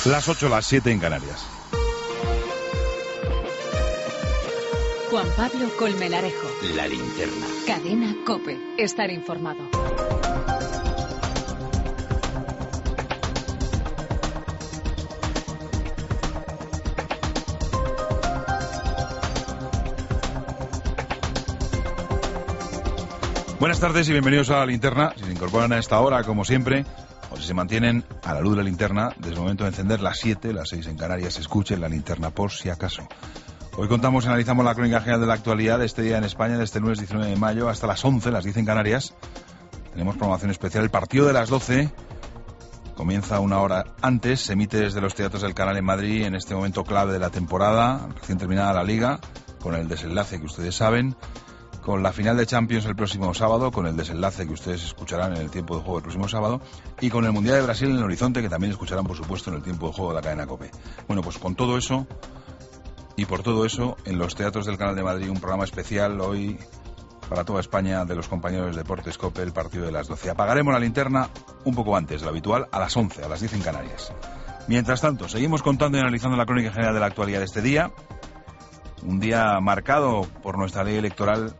Las 8, las 7 en Canarias. Juan Pablo Colmenarejo. La linterna. Cadena COPE. Estar informado. Buenas tardes y bienvenidos a La Linterna. Si se incorporan a esta hora, como siempre, o si se mantienen a la luz de la linterna, desde el momento de encender las 7, las 6 en Canarias, escuchen La Linterna por si acaso. Hoy contamos y analizamos la crónica general de la actualidad de este día en España, de este lunes 19 de mayo hasta las 11, las 10 en Canarias. Tenemos programación especial. El partido de las 12 comienza una hora antes, se emite desde los teatros del Canal en Madrid en este momento clave de la temporada, recién terminada la Liga, con el desenlace que ustedes saben, con la final de Champions el próximo sábado, con el desenlace que ustedes escucharán en el tiempo de juego el próximo sábado, y con el Mundial de Brasil en el horizonte, que también escucharán, por supuesto, en el tiempo de juego de la cadena COPE. Bueno, pues con todo eso, y por todo eso, en los teatros del Canal de Madrid, un programa especial hoy para toda España de los compañeros de Deportes COPE, el partido de las 12. Apagaremos la linterna un poco antes de lo habitual, a las 11, a las 10 en Canarias. Mientras tanto, seguimos contando y analizando la crónica general de la actualidad de este día, un día marcado por nuestra ley electoral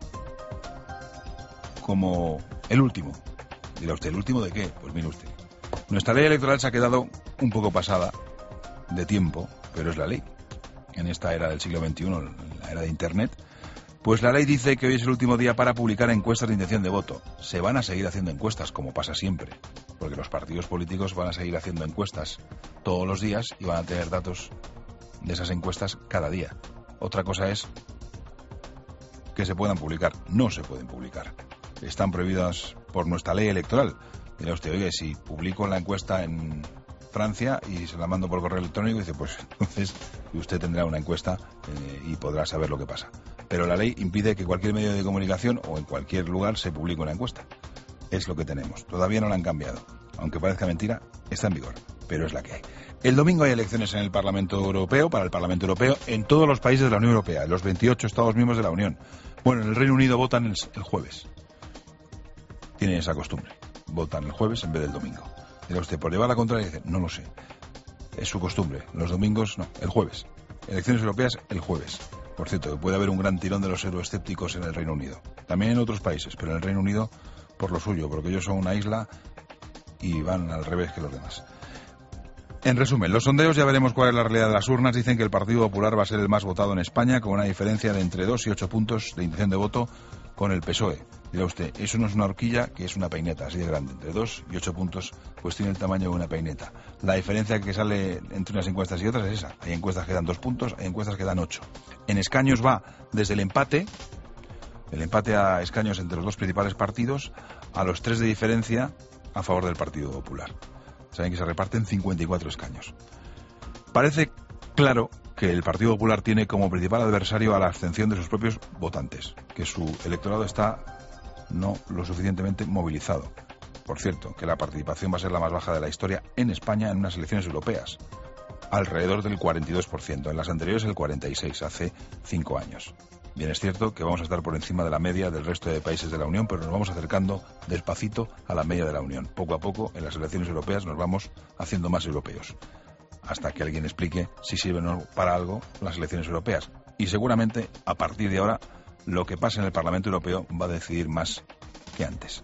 como el último. Dirá usted, ¿el último de qué? Pues mire usted. Nuestra ley electoral se ha quedado un poco pasada de tiempo, pero es la ley. En esta era del siglo XXI, en la era de Internet, pues la ley dice que hoy es el último día para publicar encuestas de intención de voto. Se van a seguir haciendo encuestas, como pasa siempre, porque los partidos políticos van a seguir haciendo encuestas todos los días y van a tener datos de esas encuestas cada día. Otra cosa es que se puedan publicar. No se pueden publicar. Están prohibidas por nuestra ley electoral. Dirá usted, oye, si publico la encuesta en Francia y se la mando por correo electrónico, dice, pues entonces usted tendrá una encuesta y podrá saber lo que pasa. Pero la ley impide que cualquier medio de comunicación o en cualquier lugar se publique una encuesta. Es lo que tenemos. Todavía no la han cambiado. Aunque parezca mentira, está en vigor. Pero es la que hay. El domingo hay elecciones en el Parlamento Europeo, para el Parlamento Europeo, en todos los países de la Unión Europea, en los 28 Estados miembros de la Unión. Bueno, en el Reino Unido votan el jueves. Tienen esa costumbre. Votan el jueves en vez del domingo. Dirá usted, por llevar la contraria, dice, no lo sé. Es su costumbre. Los domingos, no, el jueves. Elecciones europeas, el jueves. Por cierto, que puede haber un gran tirón de los euroescépticos en el Reino Unido. También en otros países, pero en el Reino Unido por lo suyo, porque ellos son una isla y van al revés que los demás. En resumen, los sondeos, ya veremos cuál es la realidad de las urnas, dicen que el Partido Popular va a ser el más votado en España, con una diferencia de entre 2 y 8 puntos de intención de voto con el PSOE. Dirá usted, eso no es una horquilla, que es una peineta, así de grande. Entre 2 y 8 puntos, pues tiene el tamaño de una peineta. La diferencia que sale entre unas encuestas y otras es esa. Hay encuestas que dan 2 puntos, hay encuestas que dan 8. En escaños va desde el empate a escaños entre los dos principales partidos, a los 3 de diferencia a favor del Partido Popular. Saben que se reparten 54 escaños. Parece claro que el Partido Popular tiene como principal adversario a la abstención de sus propios votantes, que su electorado está no lo suficientemente movilizado. Por cierto, que la participación va a ser la más baja de la historia en España en unas elecciones europeas, alrededor del 42%, en las anteriores el 46%, hace 5 años. Bien, es cierto que vamos a estar por encima de la media del resto de países de la Unión, pero nos vamos acercando despacito a la media de la Unión. Poco a poco, en las elecciones europeas nos vamos haciendo más europeos, hasta que alguien explique si sirven o no para algo las elecciones europeas. Y seguramente, a partir de ahora, lo que pasa en el Parlamento Europeo va a decidir más que antes.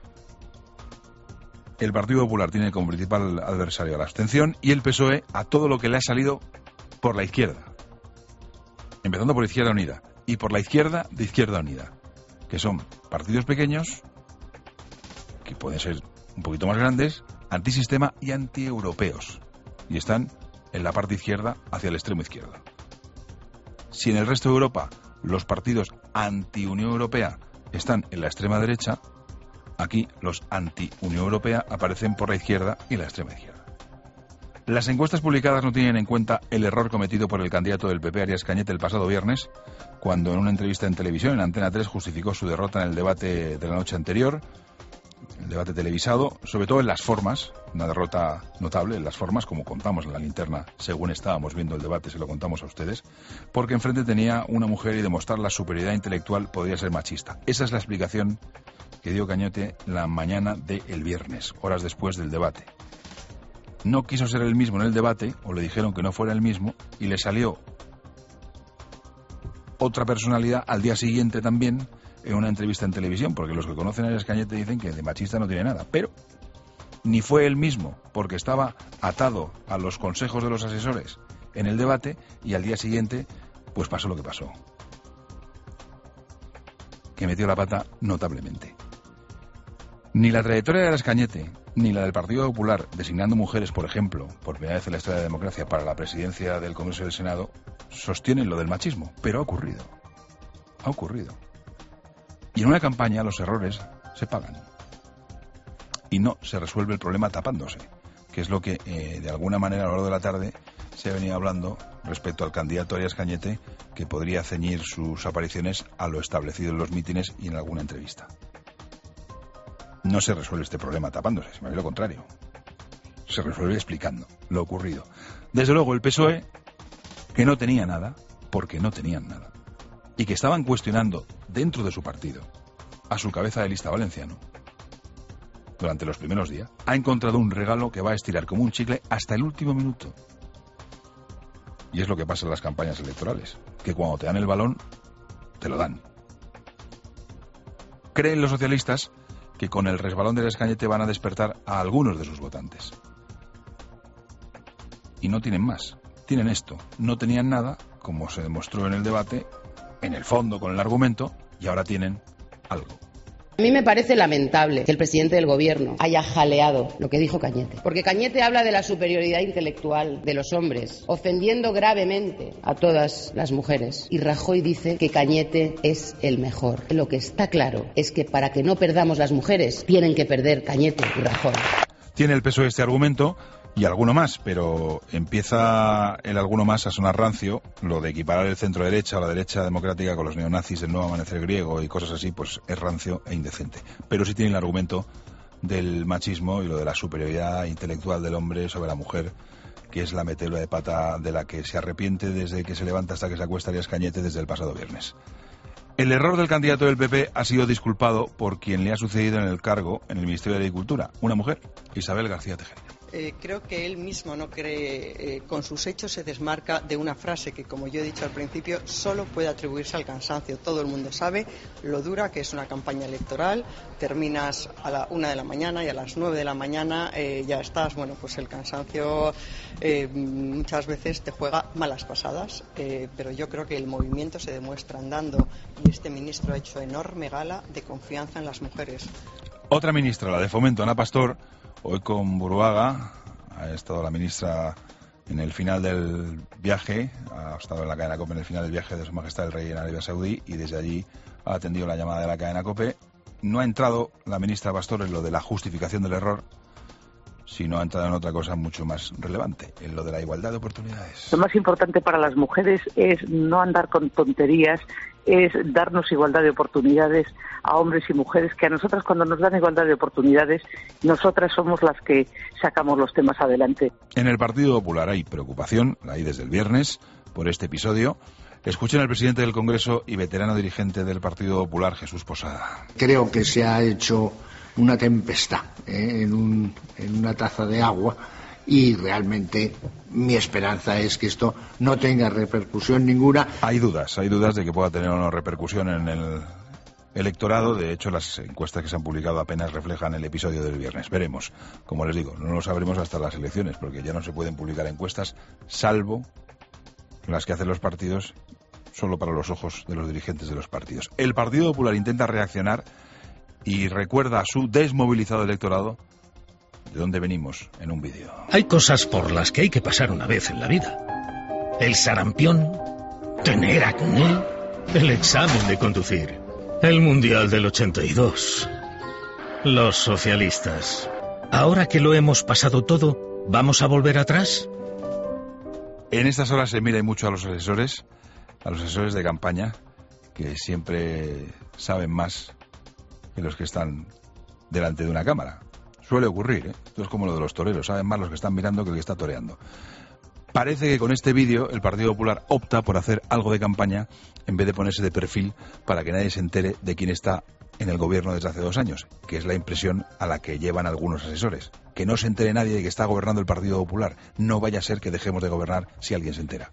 El Partido Popular tiene como principal adversario a la abstención y el PSOE a todo lo que le ha salido por la izquierda. Empezando por Izquierda Unida. Y por la izquierda de Izquierda Unida, que son partidos pequeños, que pueden ser un poquito más grandes, antisistema y antieuropeos, y están en la parte izquierda hacia el extremo izquierdo. Si en el resto de Europa los partidos anti-Unión Europea están en la extrema derecha, aquí los anti-Unión Europea aparecen por la izquierda y la extrema izquierda. Las encuestas publicadas no tienen en cuenta el error cometido por el candidato del PP, Arias Cañete, el pasado viernes, cuando en una entrevista en televisión, en Antena 3, justificó su derrota en el debate de la noche anterior, el debate televisado, sobre todo en las formas, una derrota notable en las formas, como contamos en La Linterna, según estábamos viendo el debate, se lo contamos a ustedes, porque enfrente tenía una mujer y demostrar la superioridad intelectual podría ser machista. Esa es la explicación que dio Cañete la mañana del viernes, horas después del debate. no quiso ser el mismo en el debate, o le dijeron que no fuera el mismo, y le salió otra personalidad al día siguiente también en una entrevista en televisión, porque los que conocen a Arias Cañete dicen que de machista no tiene nada, pero ni fue él mismo, porque estaba atado a los consejos de los asesores en el debate, y al día siguiente pues pasó lo que pasó, que metió la pata notablemente. Ni la trayectoria de Arias Cañete ni la del Partido Popular designando mujeres, por ejemplo, por primera vez en la historia de la democracia, para la presidencia del Congreso y del Senado, sostienen lo del machismo, pero ha ocurrido. Ha ocurrido. Y en una campaña los errores se pagan. Y no se resuelve el problema tapándose, que es lo que de alguna manera a lo largo de la tarde se ha venido hablando respecto al candidato Arias Cañete, que podría ceñir sus apariciones a lo establecido en los mítines y en alguna entrevista. No se resuelve este problema tapándose, sino lo contrario. Se resuelve explicando lo ocurrido. Desde luego el PSOE, que no tenía nada, porque no tenían nada, y que estaban cuestionando dentro de su partido a su cabeza de lista valenciano, durante los primeros días, ha encontrado un regalo que va a estirar como un chicle hasta el último minuto. Y es lo que pasa en las campañas electorales, que cuando te dan el balón, te lo dan. Creen los socialistas que con el resbalón de Arias Cañete van a despertar a algunos de sus votantes. Y no tienen más. Tienen esto. No tenían nada, como se demostró en el debate, en el fondo, con el argumento, y ahora tienen algo. A mí me parece lamentable que el presidente del gobierno haya jaleado lo que dijo Cañete, porque Cañete habla de la superioridad intelectual de los hombres, ofendiendo gravemente a todas las mujeres, y Rajoy dice que Cañete es el mejor. Lo que está claro es que para que no perdamos las mujeres, tienen que perder Cañete y Rajoy. Tiene el PSOE este argumento y alguno más, pero empieza el alguno más a sonar rancio. Lo de equiparar el centro derecha o la derecha democrática con los neonazis del nuevo amanecer griego y cosas así, pues es rancio e indecente. Pero sí tiene el argumento del machismo y lo de la superioridad intelectual del hombre sobre la mujer, que es la metedura de pata de la que se arrepiente desde que se levanta hasta que se acuesta Arias Cañete desde el pasado viernes. El error del candidato del PP ha sido disculpado por quien le ha sucedido en el cargo en el Ministerio de Agricultura, una mujer, Isabel García Tejerina. Creo que él mismo no cree, con sus hechos se desmarca de una frase que, como yo he dicho al principio, solo puede atribuirse al cansancio. Todo el mundo sabe lo dura que es una campaña electoral. Terminas a la 1 de la mañana y a las 9 de la mañana ya estás. Bueno, pues el cansancio muchas veces te juega malas pasadas, pero yo creo que el movimiento se demuestra andando y este ministro ha hecho enorme gala de confianza en las mujeres. Otra ministra, la de Fomento, Ana Pastor, hoy con Buruaga, ha estado la ministra en el final del viaje, ha estado en la cadena COPE en el final del viaje de Su Majestad el Rey en Arabia Saudí y desde allí ha atendido la llamada de la cadena COPE. No ha entrado la ministra Pastor en lo de la justificación del error, sino ha entrado en otra cosa mucho más relevante, en lo de la igualdad de oportunidades. Lo más importante para las mujeres es no andar con tonterías, es darnos igualdad de oportunidades a hombres y mujeres, que a nosotras cuando nos dan igualdad de oportunidades, nosotras somos las que sacamos los temas adelante. En el Partido Popular hay preocupación, la hay desde el viernes, por este episodio. Escuchen al presidente del Congreso y veterano dirigente del Partido Popular, Jesús Posada. Creo que se ha hecho una tempestad en una taza de agua y realmente mi esperanza es que esto no tenga repercusión ninguna. Hay dudas de que pueda tener o no repercusión en el electorado. De hecho, las encuestas que se han publicado apenas reflejan el episodio del viernes. Veremos. Como les digo, no lo sabremos hasta las elecciones, porque ya no se pueden publicar encuestas, salvo las que hacen los partidos, solo para los ojos de los dirigentes de los partidos. El Partido Popular intenta reaccionar y recuerda a su desmovilizado electorado de dónde venimos en un vídeo. Hay cosas por las que hay que pasar una vez en la vida. El sarampión, tener acné, el examen de conducir, el Mundial del 82, los socialistas. Ahora que lo hemos pasado todo, ¿vamos a volver atrás? En estas horas se mira mucho a los asesores de campaña, que siempre saben más que los que están delante de una cámara. Suele ocurrir, ¿eh? Esto es como lo de los toreros, saben más los que están mirando que el que está toreando. Parece que con este vídeo el Partido Popular opta por hacer algo de campaña en vez de ponerse de perfil para que nadie se entere de quién está en el gobierno desde hace 2 años, que es la impresión a la que llevan algunos asesores. Que no se entere nadie de que está gobernando el Partido Popular. No vaya a ser que dejemos de gobernar si alguien se entera.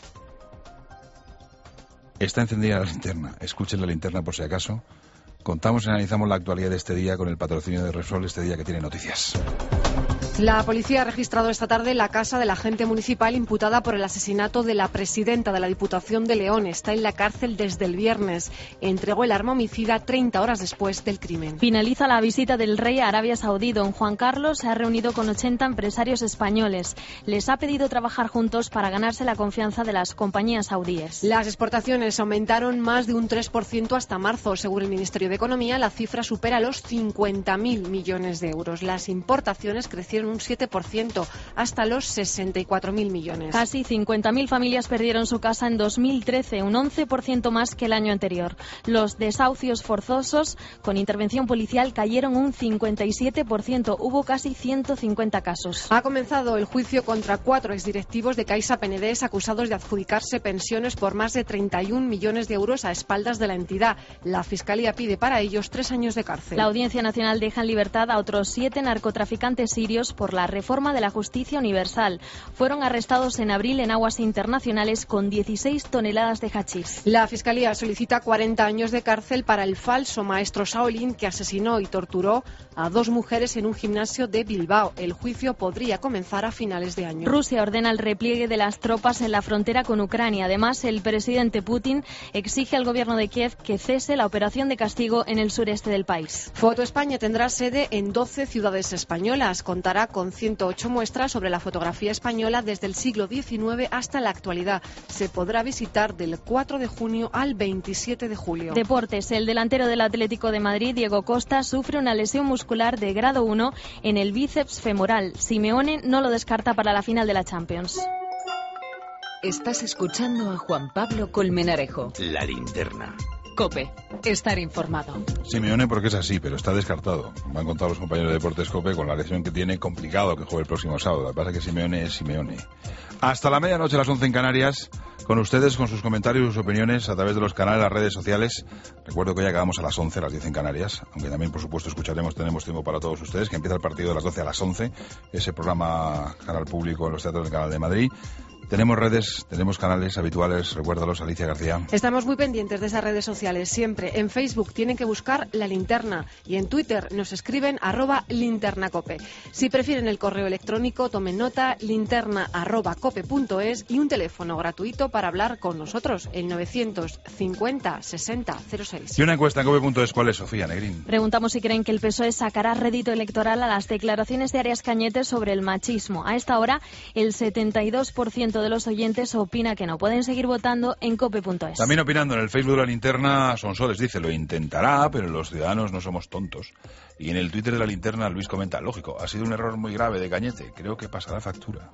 Está encendida la linterna. Escuchen la linterna por si acaso. Contamos y analizamos la actualidad de este día con el patrocinio de Repsol, este día que tiene noticias. La policía ha registrado esta tarde la casa del agente municipal imputada por el asesinato de la presidenta de la Diputación de León. Está en la cárcel desde el viernes. Entregó el arma homicida 30 horas después del crimen. Finaliza la visita del rey a Arabia Saudí. Don Juan Carlos se ha reunido con 80 empresarios españoles. Les ha pedido trabajar juntos para ganarse la confianza de las compañías saudíes. Las exportaciones aumentaron más de un 3% hasta marzo. Según el Ministerio de Economía, la cifra supera los 50.000 millones de euros. Las importaciones crecieron un 7% hasta los 64.000 millones. Casi 50.000 familias perdieron su casa en 2013, un 11% más que el año anterior. Los desahucios forzosos con intervención policial cayeron un 57%. Hubo casi 150 casos. Ha comenzado el juicio contra 4 exdirectivos de Caixa Penedès acusados de adjudicarse pensiones por más de 31 millones de euros a espaldas de la entidad. La Fiscalía pide para ellos 3 años de cárcel. La Audiencia Nacional deja en libertad a otros 7 narcotraficantes sirios por la reforma de la justicia universal. Fueron arrestados en abril en aguas internacionales con 16 toneladas de hachís. La Fiscalía solicita 40 años de cárcel para el falso maestro Shaolin que asesinó y torturó a 2 mujeres en un gimnasio de Bilbao. El juicio podría comenzar a finales de año. Rusia ordena el repliegue de las tropas en la frontera con Ucrania. Además, el presidente Putin exige al gobierno de Kiev que cese la operación de castigo en el sureste del país. Foto España tendrá sede en 12 ciudades españolas. Contará con 108 muestras sobre la fotografía española desde el siglo XIX hasta la actualidad. Se podrá visitar del 4 de junio al 27 de julio. Deportes. El delantero del Atlético de Madrid, Diego Costa, sufre una lesión muscular de grado 1 en el bíceps femoral. Simeone no lo descarta para la final de la Champions. Estás escuchando a Juan Pablo Colmenarejo. La linterna. COPE. Estar informado. Simeone porque es así, pero está descartado. Me han contado los compañeros de Deportes COPE con la lesión que tiene, complicado que juegue el próximo sábado. Lo que pasa es que Simeone es Simeone. Hasta la medianoche, las 11 en Canarias, con ustedes, con sus comentarios y sus opiniones a través de los canales, las redes sociales. Recuerdo que hoy acabamos a las 11, a las 10 en Canarias, aunque también, por supuesto, tenemos tiempo para todos ustedes, que empieza el partido de las 12 a las 11, ese programa Canal Público en los teatros del Canal de Madrid. Tenemos redes, tenemos canales habituales, recuérdalos, Alicia García. Estamos muy pendientes de esas redes sociales, siempre. En Facebook tienen que buscar La Linterna y en Twitter nos escriben @linternacope. Si prefieren el correo electrónico, tomen nota, linterna@cope.es y un teléfono gratuito para hablar con nosotros, el 950 60 06. Y una encuesta en cope.es, ¿cuál es, Sofía Negrín? Preguntamos si creen que el PSOE sacará rédito electoral a las declaraciones de Arias Cañete sobre el machismo. A esta hora, el 72% de los oyentes opina que no. Pueden seguir votando en cope.es. También opinando en el Facebook de La Linterna, Sonsoles dice, lo intentará, pero los ciudadanos no somos tontos. Y en el Twitter de La Linterna, Luis comenta, lógico, ha sido un error muy grave de Cañete, creo que pasará factura.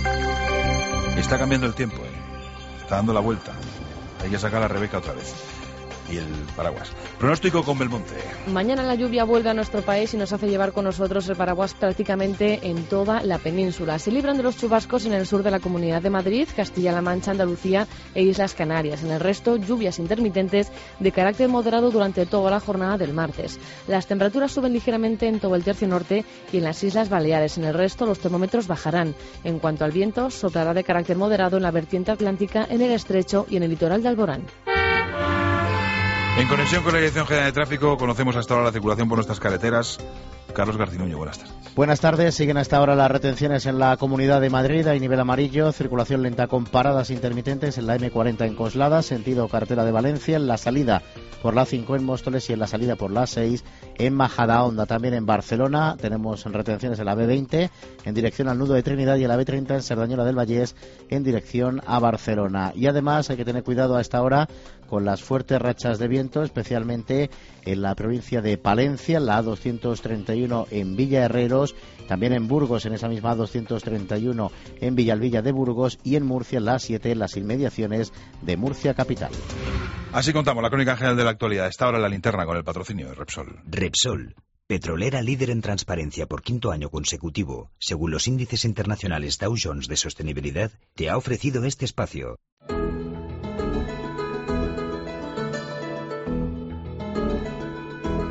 Está cambiando el tiempo, está dando la vuelta. Hay que sacar a Rebeca otra vez. Y el paraguas. Pronóstico con Belmonte. Mañana la lluvia vuelve a nuestro país y nos hace llevar con nosotros el paraguas prácticamente en toda la península. Se libran de los chubascos en el sur de la Comunidad de Madrid, Castilla-La Mancha, Andalucía e Islas Canarias. En el resto, lluvias intermitentes de carácter moderado durante toda la jornada del martes. Las temperaturas suben ligeramente en todo el tercio norte y en las Islas Baleares. En el resto, los termómetros bajarán. En cuanto al viento, soplará de carácter moderado en la vertiente atlántica, en el estrecho y en el litoral de Alborán. En conexión con la Dirección General de Tráfico, conocemos hasta ahora la circulación por nuestras carreteras. Carlos Garcinuño, buenas tardes. Buenas tardes. Siguen hasta ahora las retenciones en la Comunidad de Madrid. Hay nivel amarillo, circulación lenta con paradas intermitentes en la M40 en Coslada, sentido Carretera de Valencia, en la salida por la 5 en Móstoles y en la salida por la 6 en Majadahonda. También en Barcelona tenemos retenciones en la B20 en dirección al nudo de Trinidad y en la B30 en Cerdañola del Vallés en dirección a Barcelona. Y además hay que tener cuidado a esta hora con las fuertes rachas de viento, especialmente en la provincia de Palencia, en la A231 en Villa Herreros, también en Burgos, en esa misma A231 en Villalbilla de Burgos y en Murcia, en la A7, en las inmediaciones de Murcia capital. Así contamos la crónica general de la actualidad. Está ahora La Linterna con el patrocinio de Repsol. Repsol, petrolera líder en transparencia por 5º año consecutivo, según los índices internacionales Dow Jones de sostenibilidad, te ha ofrecido este espacio.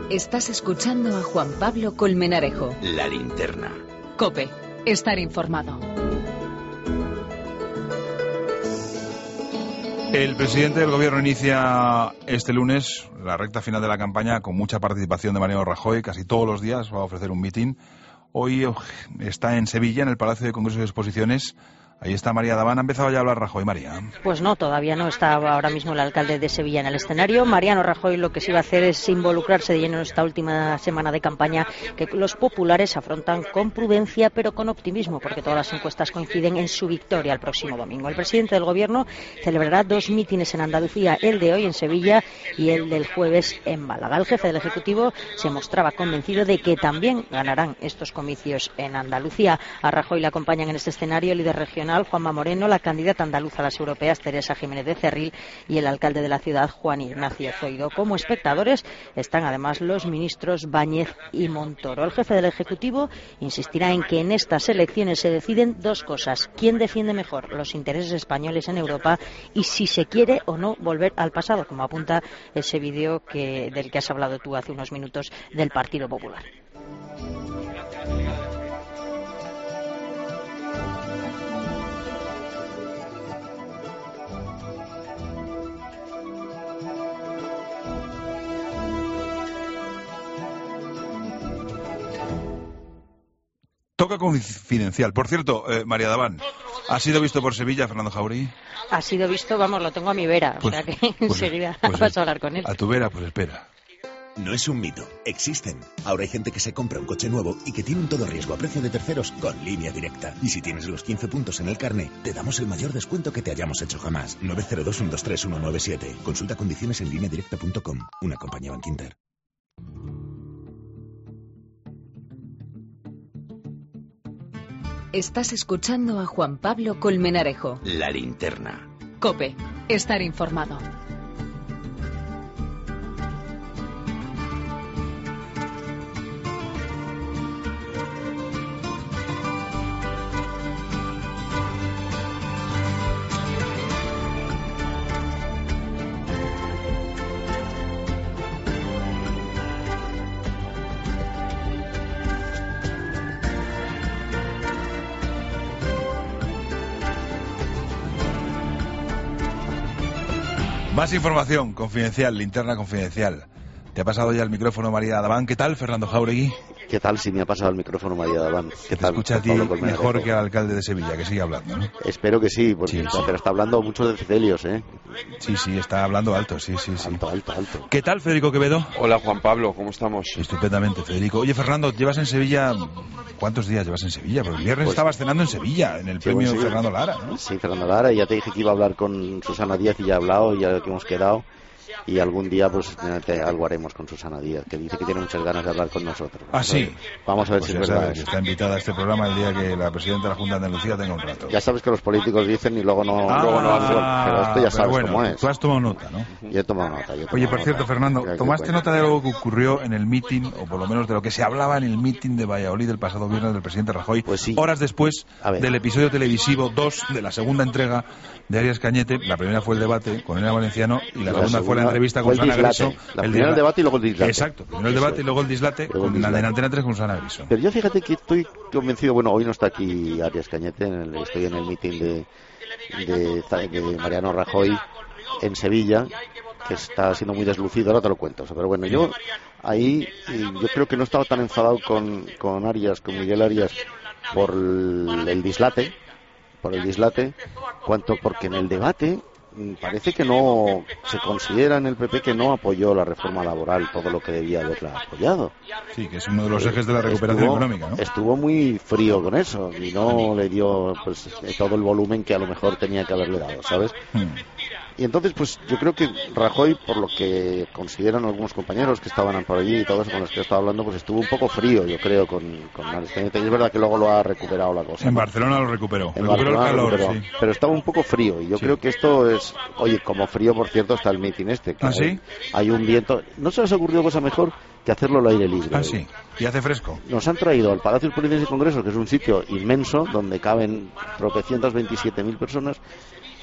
Estás escuchando a Juan Pablo Colmenarejo. La linterna. COPE. Estar informado. El presidente del Gobierno inicia este lunes la recta final de la campaña con mucha participación de Mariano Rajoy. Casi todos los días va a ofrecer un mitin. Hoy está en Sevilla, en el Palacio de Congresos y Exposiciones. Ahí está María Daván. ¿Ha empezado ya a hablar Rajoy, María? Pues no, todavía no está ahora mismo el alcalde de Sevilla en el escenario. Mariano Rajoy lo que sí va a hacer es involucrarse de lleno en esta última semana de campaña que los populares afrontan con prudencia pero con optimismo, porque todas las encuestas coinciden en su victoria el próximo domingo. El presidente del Gobierno celebrará 2 mítines en Andalucía, el de hoy en Sevilla y el del jueves en Málaga. El jefe del Ejecutivo se mostraba convencido de que también ganarán estos comicios en Andalucía. A Rajoy le acompañan en este escenario el líder regional Juanma Moreno, la candidata andaluza a las europeas Teresa Jiménez de Cerril y el alcalde de la ciudad Juan Ignacio Zoido. Como espectadores están además los ministros Báñez y Montoro. El jefe del Ejecutivo insistirá en que en estas elecciones se deciden 2 cosas: quién defiende mejor los intereses españoles en Europa y si se quiere o no volver al pasado, como apunta ese vídeo del que has hablado tú hace unos minutos del Partido Popular. Toca confidencial. Por cierto, María Daván, ¿ha sido visto por Sevilla Fernando Jáuregui? Ha sido visto, vamos, lo tengo a mi vera, o sea que enseguida vas a hablar con él. A tu vera, pues espera. No es un mito, existen. Ahora hay gente que se compra un coche nuevo y que tiene un todo riesgo a precio de terceros con Línea Directa. Y si tienes los 15 puntos en el carné, te damos el mayor descuento que te hayamos hecho jamás. 902-123-197. Consulta condiciones en lineadirecta.com. Una compañía Bankinter. Estás escuchando a Juan Pablo Colmenarejo. La linterna. COPE. Estar informado. Más información confidencial, linterna confidencial. ¿Te ha pasado ya el micrófono María Daván? ¿Qué tal, Fernando Jáuregui? ¿Qué tal? Si me ha pasado el micrófono María Daván. ¿Qué tal? Escucha a ti mejor que al alcalde de Sevilla, que sigue hablando, ¿no? Espero que sí, porque pero está hablando mucho de Cecelios, ¿eh? Sí, está hablando alto, sí. Alto. ¿Qué tal, Federico Quevedo? Hola, Juan Pablo, ¿cómo estamos? Estupendamente, Federico. Oye, Fernando, ¿llevas en Sevilla? ¿Cuántos días llevas en Sevilla? Porque el viernes estabas cenando en Sevilla, en el premio Fernando Lara, ¿no? Sí, Fernando Lara, y ya te dije que iba a hablar con Susana Díaz y ya he hablado, ya que hemos quedado. Y algún día pues algo haremos con Susana Díaz, que dice que tiene muchas ganas de hablar con nosotros. Sí. Vamos a ver pues si es verdad. Sabes, está invitada a este programa el día que la presidenta de la Junta de Andalucía tenga un rato. Ya sabes que los políticos dicen y luego no actúan, pero esto ya sabes cómo es. Tú has tomado nota, ¿no? Yo he tomado nota. Oye, por cierto, Fernando, ¿tomaste nota de algo que ocurrió en el mitin, o por lo menos de lo que se hablaba en el mitin de Valladolid el pasado viernes del presidente Rajoy, pues sí, horas después del episodio televisivo 2 de la segunda entrega de Arias Cañete? La primera fue el debate con Elena Valenciano y la segunda fue la entrevista con Susana Griso. El debate y luego el dislate. Exacto, primero el debate y luego el dislate en Antena 3 con Susana Griso. Pero yo fíjate que estoy convencido, bueno, hoy no está aquí Arias Cañete, estoy en el mitin de Mariano Rajoy en Sevilla, que está siendo muy deslucido, ahora te lo cuento. Pero bueno, yo creo que no estaba tan enfadado con Arias, con Miguel Arias, por el dislate, cuanto porque en el debate parece que no se considera en el PP que no apoyó la reforma laboral todo lo que debía haberla apoyado. Sí, que es uno de los ejes de la recuperación económica, ¿no? Estuvo muy frío con eso y no le dio todo el volumen que a lo mejor tenía que haberle dado, ¿sabes? Y entonces, pues yo creo que Rajoy, por lo que consideran algunos compañeros que estaban por allí y todo eso con los que estaba hablando, pues estuvo un poco frío, yo creo, con Arias Cañete. Y es verdad que luego lo ha recuperado la cosa. En Barcelona lo recuperó. Recuperó el calor, sí. Pero estaba un poco frío y yo creo que esto es... Oye, como frío, por cierto, está el mitin este. ¿Ah, sí? Hay un viento... ¿No se les ha ocurrido cosa mejor que hacerlo al aire libre? Ah, sí. Y hace fresco. Nos han traído al Palacio de Exposiciones y Congresos, que es un sitio inmenso donde caben tropecientas 27.000 personas,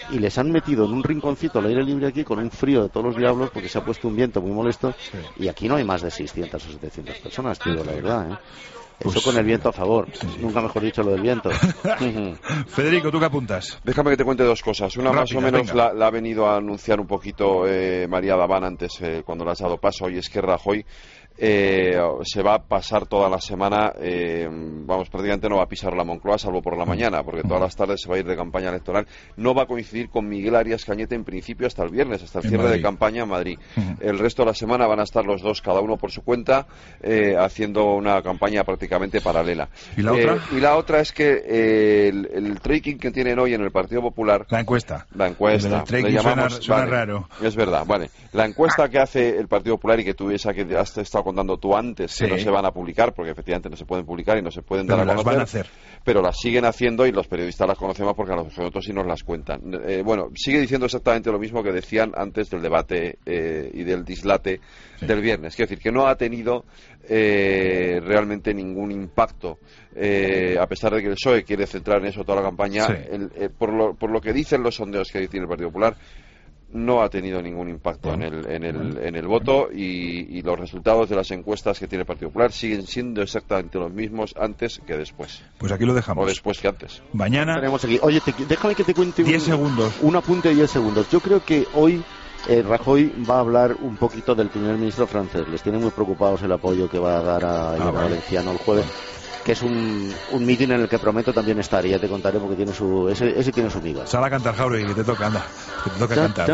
y les han metido en un rinconcito al aire libre aquí con un frío de todos los diablos porque se ha puesto un viento muy molesto y aquí no hay más de 600 o 700 personas, tío, la verdad, ¿eh? Eso con el viento a favor. Nunca mejor dicho lo del viento. Federico, ¿tú qué apuntas? Déjame que te cuente dos cosas. Una Rápidas, más o menos venga. la ha venido a anunciar un poquito María Daván antes, cuando le has dado paso, y es que Rajoy se va a pasar toda la semana, prácticamente no va a pisar la Moncloa salvo por la mañana, porque todas las tardes se va a ir de campaña electoral. No va a coincidir con Miguel Arias Cañete en principio hasta el viernes, hasta el cierre de campaña en Madrid. El resto de la semana van a estar los dos, cada uno por su cuenta, haciendo una campaña prácticamente paralela. ¿Y la otra? Y la otra es que el tracking que tienen hoy en el Partido Popular... La encuesta. El tracking suena raro. Es verdad, vale. La encuesta que hace el Partido Popular y que tú esa que has estado contando tú antes, que no se van a publicar, porque efectivamente no se pueden publicar y no se pueden dar a conocer. Van a hacer. Pero las siguen haciendo y los periodistas las conocemos porque a nosotros sí nos las cuentan. Sigue diciendo exactamente lo mismo que decían antes del debate y del dislate del viernes. Quiero decir que no ha tenido realmente ningún impacto, a pesar de que el PSOE quiere centrar en eso toda la campaña. Por lo que dicen los sondeos que tiene el Partido Popular, no ha tenido ningún impacto en el voto y los resultados de las encuestas que tiene el Partido Popular siguen siendo exactamente los mismos antes que después. Pues aquí lo dejamos. O después que antes. Mañana... Tenemos aquí. Oye, déjame que te cuente 10 segundos. Un apunte de 10 segundos. Yo creo que hoy Rajoy va a hablar un poquito del primer ministro francés. Les tiene muy preocupados el apoyo que va a dar a Elena Valenciano el jueves. Que es un mitin en el que prometo también estar, y ya te contaré porque tiene ese tiene su miga. Sal a cantar, Jauregui, que te toca, anda. Que te toca cantar.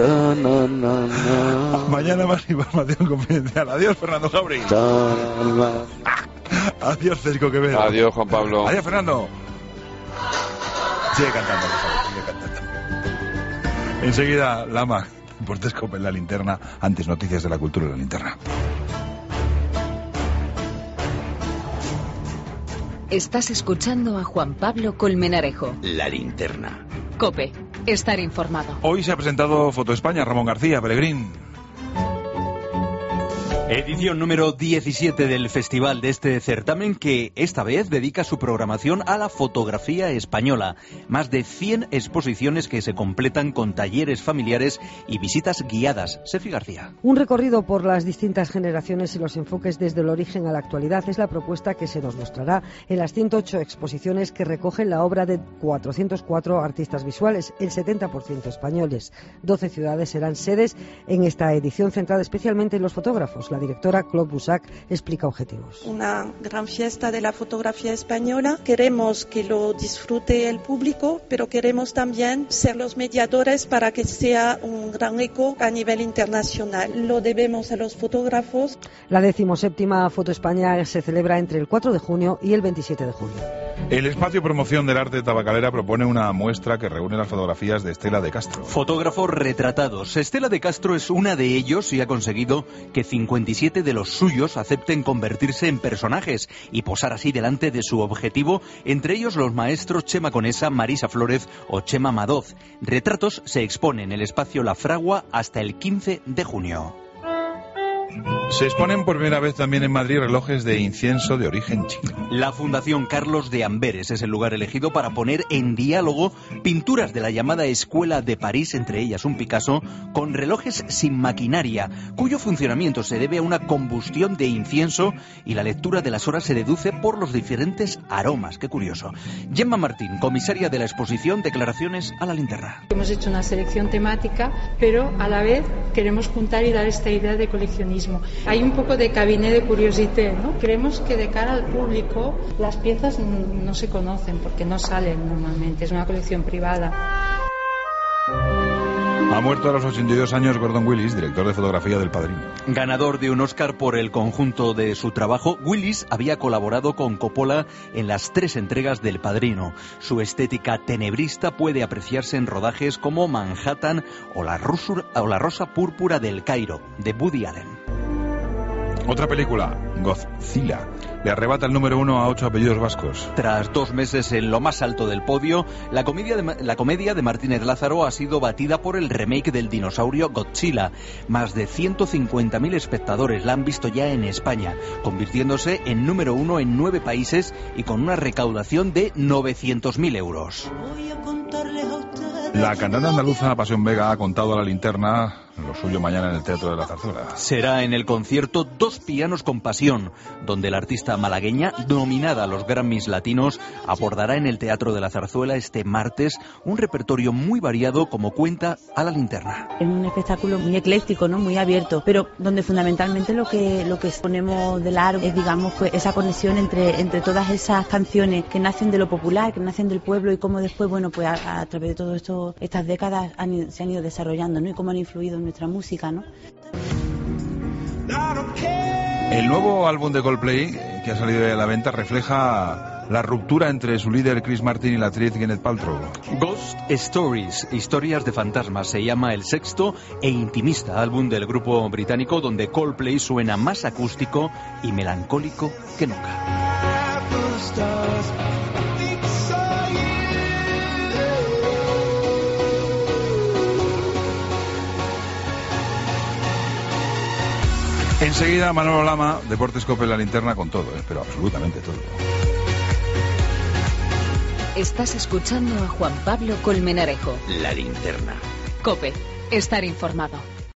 Mañana más información confidencial. Adiós, Fernando Jauregui. Adiós, Federico Quevedo. Adiós, Juan Pablo. Adiós, Fernando. Sigue cantando, por favor, sigue cantando. Enseguida, Lama, Portescope en la linterna. Antes, noticias de la cultura en la linterna. Estás escuchando a Juan Pablo Colmenarejo. La linterna. COPE. Estar informado. Hoy se ha presentado Foto España, Ramón García, Pelegrín. Edición número 17 del festival de este certamen, que esta vez dedica su programación a la fotografía española. Más de 100 exposiciones que se completan con talleres familiares y visitas guiadas. Sefi García. Un recorrido por las distintas generaciones y los enfoques desde el origen a la actualidad es la propuesta que se nos mostrará en las 108 exposiciones que recogen la obra de 404 artistas visuales, el 70% españoles. 12 ciudades serán sedes en esta edición centrada especialmente en los fotógrafos. La directora Claude Boussac explica objetivos. Una gran fiesta de la fotografía española. Queremos que lo disfrute el público, pero queremos también ser los mediadores para que sea un gran eco a nivel internacional. Lo debemos a los fotógrafos. La 17ª Foto España se celebra entre el 4 de junio y el 27 de julio. El espacio promoción del arte tabacalera propone una muestra que reúne las fotografías de Estela de Castro. Fotógrafos retratados. Estela de Castro es una de ellos y ha conseguido que 57 de los suyos acepten convertirse en personajes y posar así delante de su objetivo, entre ellos los maestros Chema Conesa, Marisa Flórez o Chema Madoz. Retratos se exponen en el espacio La Fragua hasta el 15 de junio. Se exponen por primera vez también en Madrid relojes de incienso de origen chino. La Fundación Carlos de Amberes es el lugar elegido para poner en diálogo pinturas de la llamada Escuela de París, entre ellas un Picasso, con relojes sin maquinaria, cuyo funcionamiento se debe a una combustión de incienso y la lectura de las horas se deduce por los diferentes aromas. Qué curioso. Gemma Martín, comisaria de la exposición, declaraciones a la linterna. Hemos hecho una selección temática, pero a la vez queremos juntar y dar esta idea de coleccionismo. Hay un poco de cabinet de curiosité, ¿no? Creemos que de cara al público las piezas no se conocen porque no salen normalmente, es una colección privada. Ha muerto a los 82 años Gordon Willis, director de fotografía del Padrino. Ganador de un Oscar por el conjunto de su trabajo, Willis había colaborado con Coppola en las 3 entregas del Padrino. Su estética tenebrista puede apreciarse en rodajes como Manhattan o La Rosa Púrpura del Cairo, de Woody Allen. Otra película, Godzilla, le arrebata el número 1 a 8 apellidos vascos. Tras 2 meses en lo más alto del podio, la comedia de Martínez Lázaro ha sido batida por el remake del dinosaurio Godzilla. Más de 150.000 espectadores la han visto ya en España, convirtiéndose en número 1 en 9 países y con una recaudación de 900.000 euros. Voy a contarles a ustedes La cantante andaluza Pasión Vega ha contado a La Linterna lo suyo mañana en el Teatro de la Zarzuela. Será en el concierto Dos pianos con pasión, donde la artista malagueña, nominada a los Grammys latinos, abordará en el Teatro de la Zarzuela este martes un repertorio muy variado, como cuenta a La Linterna. Es un espectáculo muy ecléctico, ¿no? Muy abierto, pero donde fundamentalmente lo que ponemos de largo es, digamos, pues esa conexión entre todas esas canciones que nacen de lo popular, que nacen del pueblo, y cómo después, bueno, pues a través de todo estas décadas se han ido desarrollando, ¿no? Y cómo han influido en nuestra música, ¿no? El nuevo álbum de Coldplay, que ha salido a la venta, refleja la ruptura entre su líder Chris Martin y la actriz Gwyneth Paltrow. Ghost Stories, historias de fantasmas, se llama el sexto e intimista álbum del grupo británico, donde Coldplay suena más acústico y melancólico que nunca. Enseguida Manolo Lama, Deportes Cope en La Linterna con todo, pero absolutamente todo. Estás escuchando a Juan Pablo Colmenarejo. La Linterna. Cope, estar informado.